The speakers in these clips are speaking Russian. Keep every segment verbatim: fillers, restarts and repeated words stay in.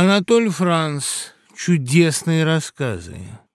Анатоль Франц. Чудесные рассказы.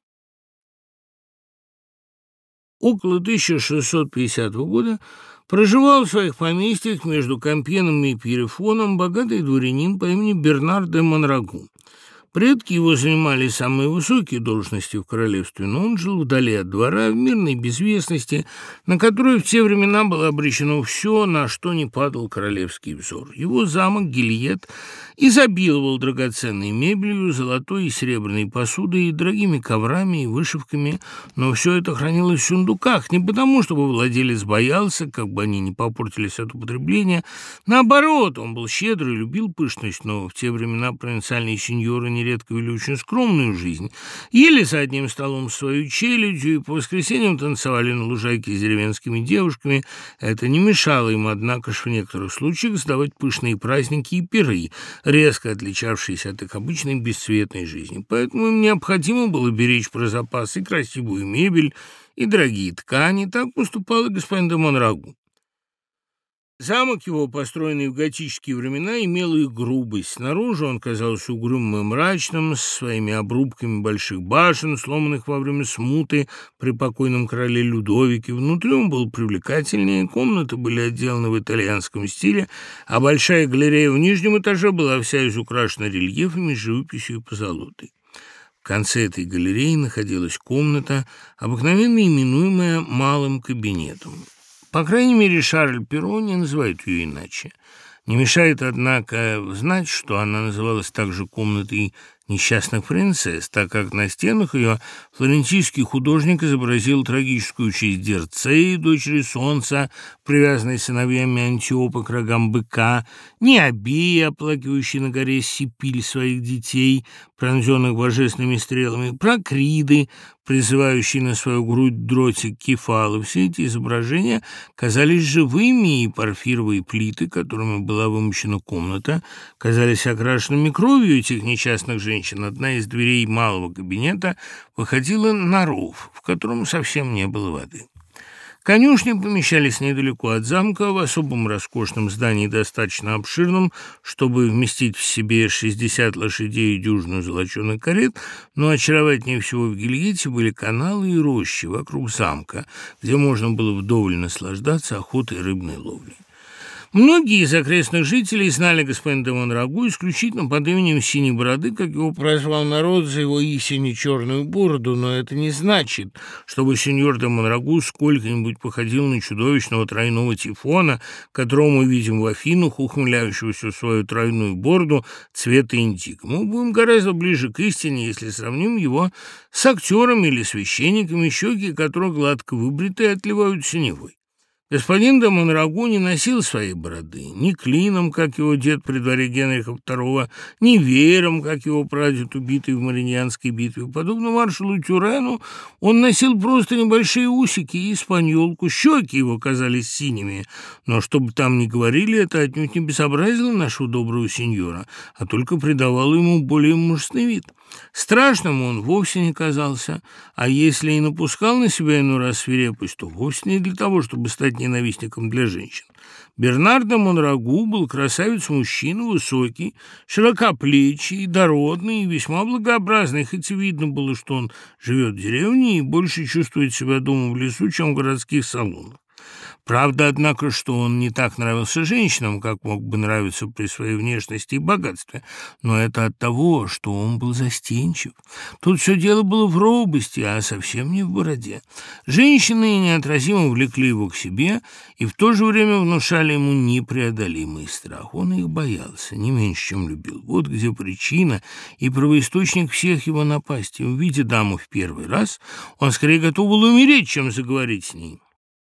Около тысяча шестьсот пятидесятого года проживал в своих поместьях между Кампьеном и Пьерефоном богатый дворянин по имени Бернар де Монрагу. Предки его занимали самые высокие должности в королевстве, но он жил вдали от двора, в мирной безвестности, на которую в те времена было обречено все, на что не падал королевский взор. Его замок Гильет изобиловал драгоценной мебелью, золотой и серебряной посудой, дорогими коврами и вышивками, но все это хранилось в сундуках, не потому, чтобы владелец боялся, как бы они не попортились от употребления. Наоборот, он был щедрый и любил пышность, но в те времена провинциальные сеньоры нередко вели очень скромную жизнь, ели за одним столом свою челядью и по воскресеньям танцевали на лужайке с деревенскими девушками. Это не мешало им, однако ж, в некоторых случаях сдавать пышные праздники и пиры, резко отличавшиеся от их обычной бесцветной жизни. Поэтому им необходимо было беречь про запас и красивую мебель, и дорогие ткани. Так поступал и господин де Монрагу. Замок его, построенный в готические времена, имел их грубость. Снаружи он казался угрюмым и мрачным, с своими обрубками больших башен, сломанных во время смуты при покойном короле Людовике. Внутри он был привлекательнее, комнаты были отделаны в итальянском стиле, а большая галерея в нижнем этаже была вся изукрашена рельефами, живописью и позолотой. В конце этой галереи находилась комната, обыкновенно именуемая «малым кабинетом». По крайней мере, Шарль Перро не называет ее иначе. Не мешает, однако, знать, что она называлась также комнатой несчастных принцесс, так как на стенах ее флорентийский художник изобразил трагическую участь Дирцеи, дочери Солнца, привязанной сыновьями Антиопа к рогам быка, Необеи, оплакивающей на горе Сипиль своих детей, пронзенных божественными стрелами, Прокриды, призывающие на свою грудь дротик Кефалы. Все эти изображения казались живыми, и порфировые плиты, которыми была вымощена комната, казались окрашенными кровью этих несчастных женщин. Одна из дверей малого кабинета выходила на ров, в котором совсем не было воды. Конюшни помещались недалеко от замка, в особом роскошном здании, достаточно обширном, чтобы вместить в себе шестьдесят лошадей и дюжину золоченых карет, но очаровательнее всего в Гильете были каналы и рощи вокруг замка, где можно было вдоволь наслаждаться охотой и рыбной ловлей. Многие из окрестных жителей знали господина де Монрагу исключительно под именем Синей Бороды, как его прозвал народ за его истине черную бороду, но это не значит, чтобы сеньор де Монрагу сколько-нибудь походил на чудовищного тройного Тифона, которого мы видим в Афинах, ухмыляющегося в свою тройную бороду цвета индиго. Мы будем гораздо ближе к истине, если сравним его с актерами или священниками, щеки которых гладко выбриты и отливают синевой. Господин де Монрагу не носил своей бороды, ни клином, как его дед при дворе Генриха второго, ни веером, как его прадед, убитый в Мариньянской битве. Подобно маршалу Тюрену, он носил просто небольшие усики и испаньолку, щеки его казались синими. Но, чтобы там ни говорили, это отнюдь не безобразило нашего доброго сеньора, а только придавало ему более мужественный вид. Страшным он вовсе не казался, а если и напускал на себя иной раз свирепость, то вовсе не для того, чтобы стать ненавистником для женщин. Бернар де Монрагу был красавец-мужчина, высокий, широкоплечий, дородный и весьма благообразный, хоть и видно было, что он живет в деревне и больше чувствует себя дома в лесу, чем в городских салонах. Правда, однако, что он не так нравился женщинам, как мог бы нравиться при своей внешности и богатстве, но это от того, что он был застенчив. Тут все дело было в робости, а совсем не в бороде. Женщины неотразимо влекли его к себе и в то же время внушали ему непреодолимый страх. Он их боялся, не меньше, чем любил. Вот где причина и первоисточник всех его напастей. Увидя даму в первый раз, он скорее готов был умереть, чем заговорить с ней.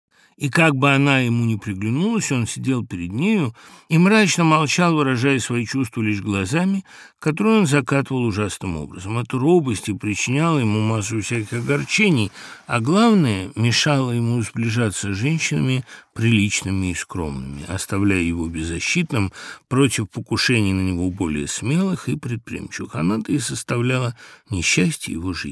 И как бы она ему ни приглянулась, он сидел перед нею и мрачно молчал, выражая свои чувства лишь глазами, которые он закатывал ужасным образом. Эта робость и причиняла ему массу всяких огорчений, а главное, мешала ему сближаться с женщинами приличными и скромными, оставляя его беззащитным против покушений на него более смелых и предприимчивых. Она-то и составляла несчастье его жизни.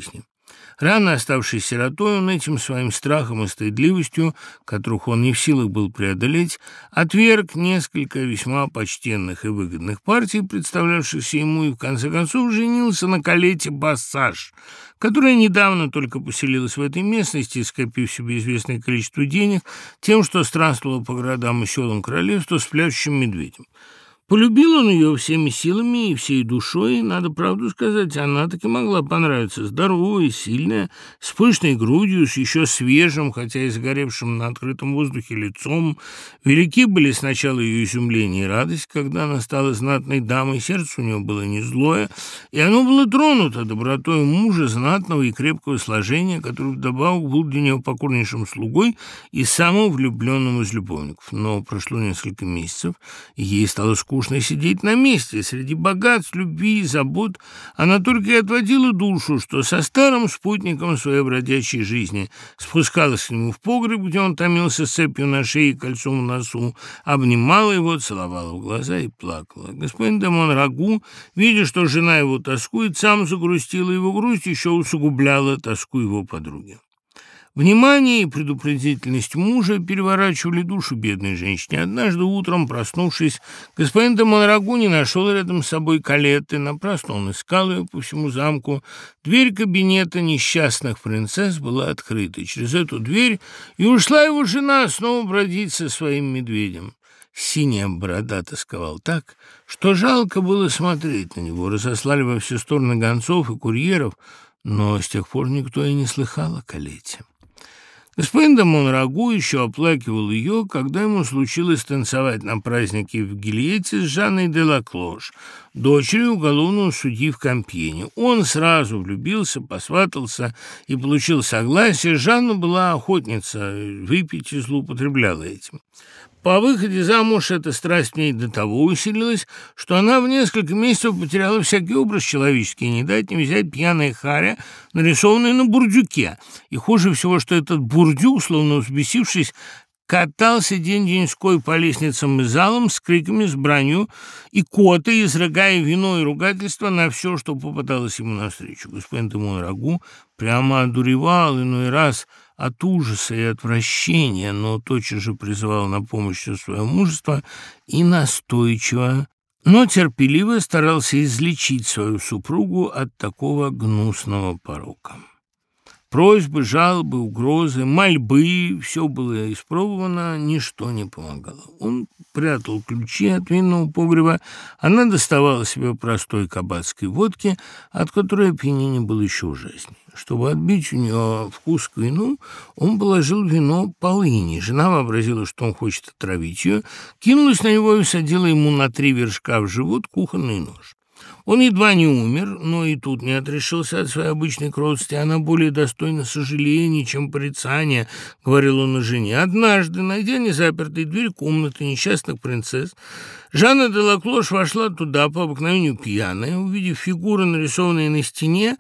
Рано оставшись сиротой, он этим своим страхом и стыдливостью, которых он не в силах был преодолеть, отверг несколько весьма почтенных и выгодных партий, представлявшихся ему, и в конце концов женился на Колете Бассаж, которая недавно только поселилась в этой местности, скопив себе известное количество денег тем, что странствовала по городам и селам королевства с пляшущим медведем. Полюбил он ее всеми силами и всей душой, и, надо правду сказать, она таки могла понравиться. Здоровая, сильная, с пышной грудью, с еще свежим, хотя и загоревшим на открытом воздухе лицом. Велики были сначала ее изумление и радость, когда она стала знатной дамой, сердце у нее было не злое, и оно было тронуто добротой мужа, знатного и крепкого сложения, который вдобавок был для нее покорнейшим слугой и самым влюбленным из любовников. Но прошло несколько месяцев, и ей стало скучно скучно сидеть на месте. Среди богатств, любви и забот она только и отводила душу, что со старым спутником своей бродячей жизни спускалась к нему в погреб, где он томился с цепью на шее и кольцом в носу, обнимала его, целовала в глаза и плакала. Господин де Монрагу, видя, что жена его тоскует, сам загрустила, его грусть еще усугубляла тоску его подруги. Внимание и предупредительность мужа переворачивали душу бедной женщине. Однажды утром, проснувшись, господин де Монрагу не нашел рядом с собой Калетты. Напрасно он искал ее по всему замку. Дверь кабинета несчастных принцесс была открыта. Через эту дверь и ушла его жена снова бродить со своим медведем. Синяя борода тосковал так, что жалко было смотреть на него. Разослали во все стороны гонцов и курьеров, но с тех пор никто и не слыхал о Калете. Господин де Монрагу еще оплакивал ее, когда ему случилось танцевать на празднике в Гильете с Жанной де Лаклош, дочерью уголовного судьи в Кампьене. Он сразу влюбился, посватался и получил согласие. Жанна была охотница, выпить и злоупотребляла этим. По выходе замуж эта страсть в ней до того усилилась, что она в несколько месяцев потеряла всякий образ человеческий, не дать не взять пьяная харя, нарисованная на бурдюке. И хуже всего, что этот бурдюк, словно взбесившись, катался день-деньской по лестницам и залам с криками, с бранью и котой, изрыгая вино и ругательство на все, что попадалось ему навстречу. Господин де Монрагу прямо одуревал иной раз от ужаса и отвращения, но тотчас же призывал на помощь все свое мужество и настойчиво, но терпеливо старался излечить свою супругу от такого гнусного порока. Просьбы, жалобы, угрозы, мольбы — все было испробовано, ничто не помогало. Он прятал ключи от винного погреба, она доставала себе простой кабацкой водки, от которой опьянение было еще ужаснее. Чтобы отбить у нее вкус к вину, он положил вино полыни. Жена вообразила, что он хочет отравить ее, кинулась на него и садила ему на три вершка в живот кухонный нож. Он едва не умер, но и тут не отрешился от своей обычной кротости. Она более достойна сожаления, чем порицания, — говорил он о жене. Однажды, найдя незапертую дверь комнаты несчастных принцесс, Жанна де Лаклош вошла туда по обыкновению пьяная. Увидев фигуры, нарисованные на стене,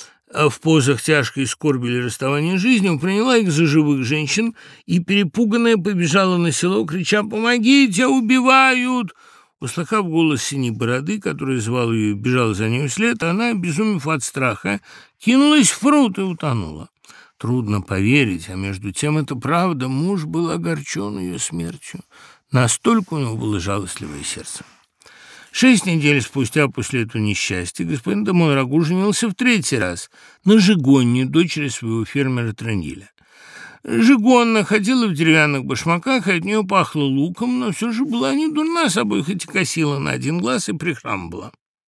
в позах тяжкой скорби или расставания жизни, приняла их за живых женщин и, перепуганная, побежала на село, крича: «Помогите, убивают!» Услыхав голос синей бороды, который звал ее и бежал за ней вслед, она, обезумев от страха, кинулась в пруд и утонула. Трудно поверить, а между тем это правда. Муж был огорчен ее смертью. Настолько у него было жалостливое сердце. Шесть недель спустя после этого несчастья господин де Монрагу женился в третий раз на Жигонне, дочери своего фермера Тренделя. Жигонна ходила в деревянных башмаках, и от нее пахло луком, но все же была не дурна собой, хоть и косила на один глаз и прихрамывала.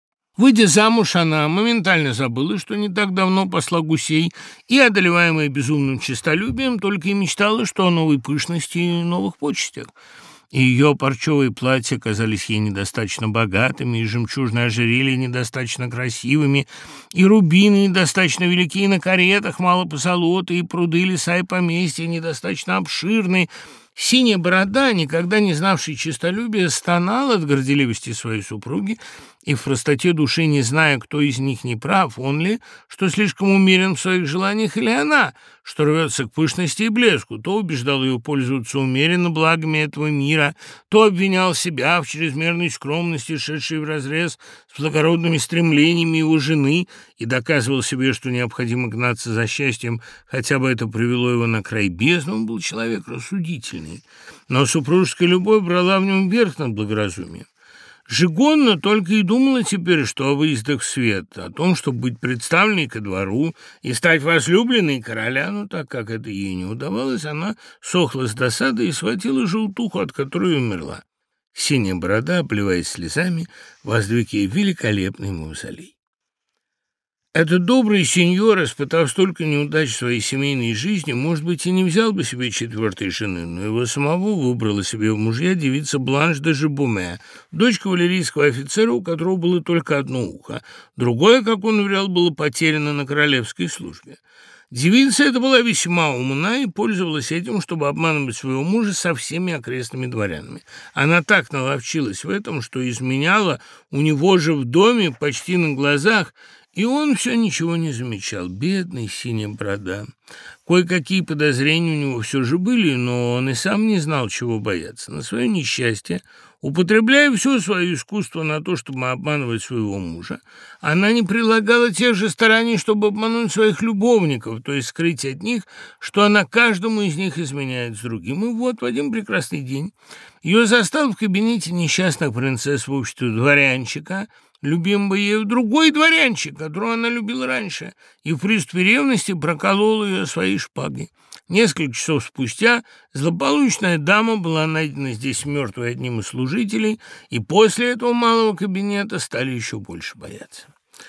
Выйдя замуж, она моментально забыла, что не так давно пасла гусей, и, одолеваемая безумным честолюбием, только и мечтала, что о новой пышности и новых почестях. И ее парчевые платья казались ей недостаточно богатыми, и жемчужные ожерелья недостаточно красивыми, и рубины недостаточно велики, и на каретах мало позолоты, и пруды, леса и поместья недостаточно обширны. Синяя борода, никогда не знавший честолюбия, стонал от горделивости своей супруги и в простоте души не зная, кто из них не прав, он ли, что слишком умерен в своих желаниях, или она, что рвется к пышности и блеску, то убеждал ее пользоваться умеренно благами этого мира, то обвинял себя в чрезмерной скромности, шедшей вразрез с благородными стремлениями его жены, и доказывал себе, что необходимо гнаться за счастьем, хотя бы это привело его на край бездны. Он был человек рассудительный, но супружеская любовь брала в нем верх над благоразумием. Жигонна только и думала теперь, что о выездах в свет, о том, чтобы быть представленной ко двору и стать возлюбленной короля, но так как это ей не удавалось, она сохла с досады и схватила желтуху, от которой умерла. Синяя борода, обливаясь слезами, воздвиг ей великолепный мавзолей. Этот добрый сеньор, испытав столько неудач в своей семейной жизни, может быть, и не взял бы себе четвертой жены, но его самого выбрала себе в мужья девица Бланш де Жибуме, дочь кавалерийского офицера, у которого было только одно ухо, другое, как он уверял, было потеряно на королевской службе. Девица эта была весьма умна и пользовалась этим, чтобы обманывать своего мужа со всеми окрестными дворянами. Она так наловчилась в этом, что изменяла у него же в доме почти на глазах, и он все ничего не замечал. Бедный синяя борода. Кое-какие подозрения у него все же были, но он и сам не знал, чего бояться. На свое несчастье, употребляя все свое искусство на то, чтобы обманывать своего мужа, она не прилагала тех же стараний, чтобы обмануть своих любовников, то есть скрыть от них, что она каждому из них изменяет с другим. И вот в один прекрасный день ее застал в кабинете несчастных принцесс в обществе дворянчика, любимого ею другой дворянчик, которого она любила раньше, и в приступе ревности проколол ее своей шпагой. Несколько часов спустя злополучная дама была найдена здесь мертвой одним из служителей, и после этого малого кабинета стали еще больше бояться.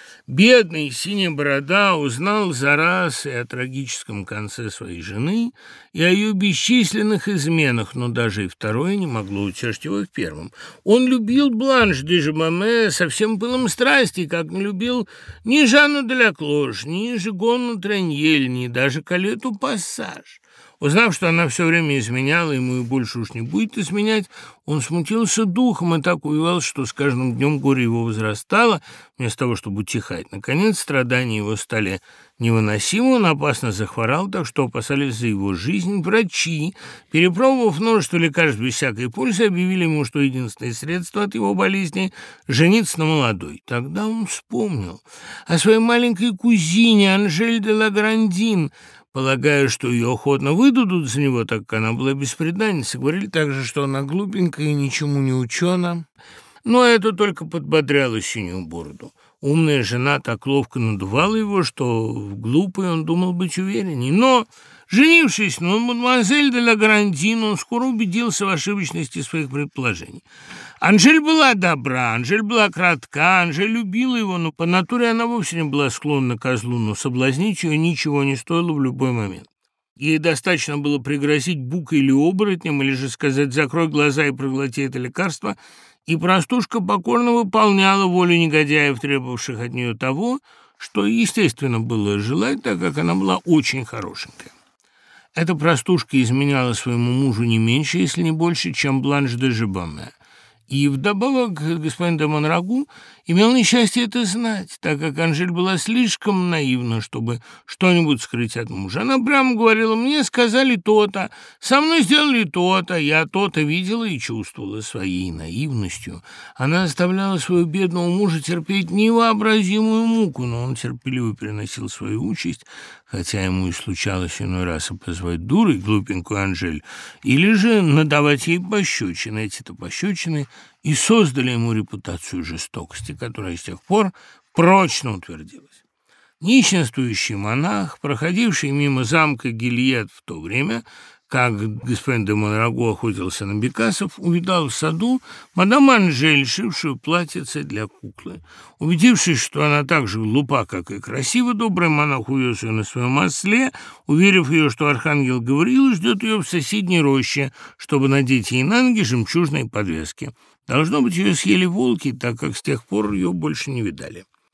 Бедный синяя борода узнал за раз и о трагическом конце своей жены, и о ее бесчисленных изменах, но даже и второе не могло утешить его в первом. Он любил Бланш де Жибуме со всем пылом страсти, как не любил ни Жанну де ла Клош, ни Жигонну Траньель, ни даже Калету Пассаж. Узнав, что она все время изменяла ему и больше уж не будет изменять, он смутился духом и так увивался, что с каждым днем горе его возрастало, вместо того, чтобы утихать. Наконец, страдания его стали невыносимы, он опасно захворал, так что опасались за его жизнь. Врачи, перепробовав множество лекарств без всякой пользы, объявили ему, что единственное средство от его болезни – жениться на молодой. Тогда он вспомнил о своей маленькой кузине Анжель де ла Грандин, полагая, что ее охотно выдадут за него, так как она была бесприданницей. Говорили также, что она глупенькая и ничему не учена. Но это только подбодряло синюю бороду. Умная жена так ловко надувала его, что в глупой он думал быть уверенней. Но, женившись на мадемуазель де ла Грандин, он скоро убедился в ошибочности своих предположений. Анжель была добра, Анжель была кратка, Анжель любила его, но по натуре она вовсе не была склонна к козлу, но соблазнить ее ничего не стоило в любой момент. Ей достаточно было пригрозить букой или оборотнем, или же сказать «закрой глаза и проглоти это лекарство», и простушка покорно выполняла волю негодяев, требовавших от нее того, что, естественно, было желать, так как она была очень хорошенькая. Эта простушка изменяла своему мужу не меньше, если не больше, чем Бланш де Жибуме. И вдобавок господин де Монрагу имел несчастье это знать, так как Анжель была слишком наивна, чтобы что-нибудь скрыть от мужа. Она прямо говорила: «Мне сказали то-то, со мной сделали то-то, я то-то видела и чувствовала». Своей наивностью она заставляла своего бедного мужа терпеть невообразимую муку, но он терпеливо переносил свою участь, хотя ему и случалось иной раз позвать дурой глупенькую Анжель, или же надавать ей пощечины. Эти-то пощечины и создали ему репутацию жестокости, которая с тех пор прочно утвердилась. Нищенствующий монах, проходивший мимо замка Гильет в то время, как господин де Монрагу охотился на бекасов, увидал в саду мадам Анжель, шившую платьице для куклы. Убедившись, что она так же глупа, как и красива, добрый монах увез ее на своем осле, уверив ее, что архангел Гавриил ждет ее в соседней роще, чтобы надеть ей на ноги жемчужные подвески. Должно быть, ее съели волки, так как с тех пор ее больше не видали.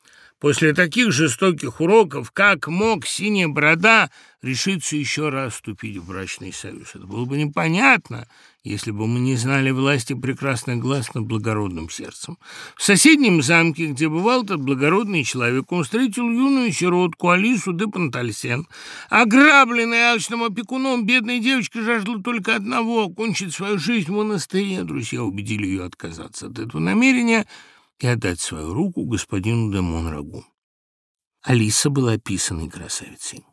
После таких жестоких уроков, как мог Синяя Борода решиться еще раз вступить в брачный союз? Это было бы непонятно, если бы мы не знали власти прекрасных глаз над благородным сердцем. В соседнем замке, где бывал этот благородный человек, он встретил юную сиротку Алису де Пантальсен. Ограбленная алчным опекуном, бедная девочка жаждала только одного — окончить свою жизнь в монастыре. Друзья убедили ее отказаться от этого намерения и отдать свою руку господину де Монрагу. Алиса была описанной красавицей.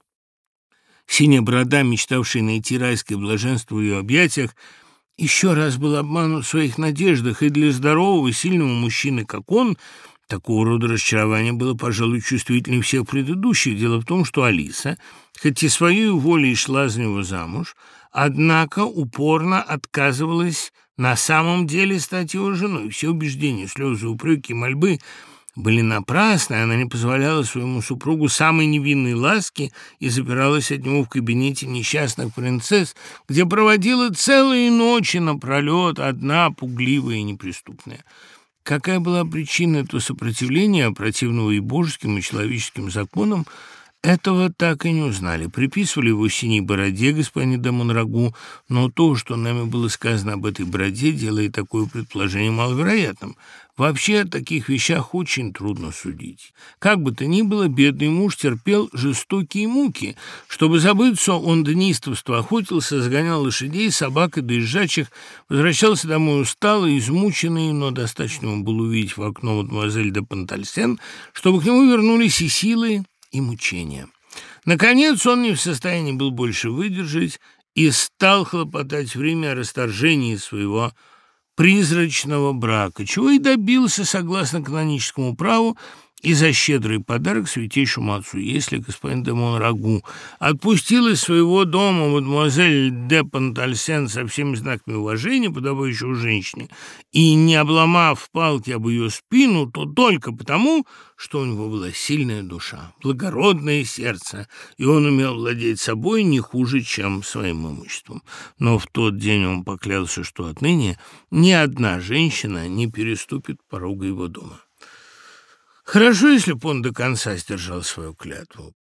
Синяя Борода, мечтавшая найти райское блаженство в ее объятиях, еще раз был обманут в своих надеждах, и для здорового, сильного мужчины, как он, такого рода разочарование было, пожалуй, чувствительнее всех предыдущих. Дело в том, что Алиса, хоть и своей волей шла за него замуж, однако упорно отказывалась на самом деле стать его женой. Все убеждения, слезы, упреки, мольбы были напрасны, она не позволяла своему супругу самой невинной ласки и запиралась от него в кабинете несчастных принцесс, где проводила целые ночи напролет, одна, пугливая и неприступная. Какая была причина этого сопротивления, противного и божеским, и человеческим законам, этого так и не узнали. Приписывали его Синей Бороде, господину де Монрагу, но то, что нами было сказано об этой бороде, делает такое предположение маловероятным. Вообще о таких вещах очень трудно судить. Как бы то ни было, бедный муж терпел жестокие муки. Чтобы забыться, он до неистовства охотился, загонял лошадей, собак и доезжачих, возвращался домой усталый, измученный, но достаточно ему было увидеть в окно мадемуазель де Пантальсен, чтобы к нему вернулись и силы, и мучения. Наконец он не в состоянии был больше выдержать и стал хлопотать время о расторжении своего призрачного брака, чего и добился согласно каноническому праву и за щедрый подарок святейшему отцу. Если господин де Монрагу отпустил из своего дома мадемуазель де Пантальсен со всеми знаками уважения, подобающего женщине, и не обломав палки об ее спину, то только потому, что у него была сильная душа, благородное сердце, и он умел владеть собой не хуже, чем своим имуществом. Но в тот день он поклялся, что отныне ни одна женщина не переступит порога его дома. Хорошо, если бы он до конца сдержал свою клятву.